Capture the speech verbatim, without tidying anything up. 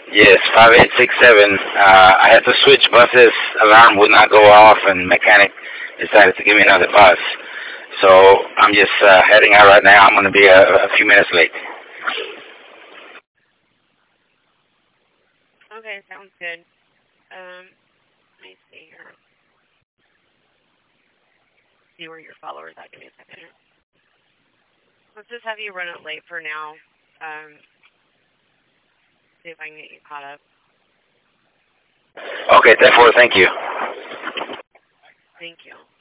Yes, five eight six seven. Uh, I had to switch buses. Alarm would not go off, and mechanic decided to give me another bus. So I'm just uh, heading out right now. I'm going to be a, a few minutes late. Okay, sounds good. Um, let me see here. See where your followers are. Give me a second. Let's just have you run it late for now. Um, see if I can get you caught up. Okay, therefore, thank you. Thank you.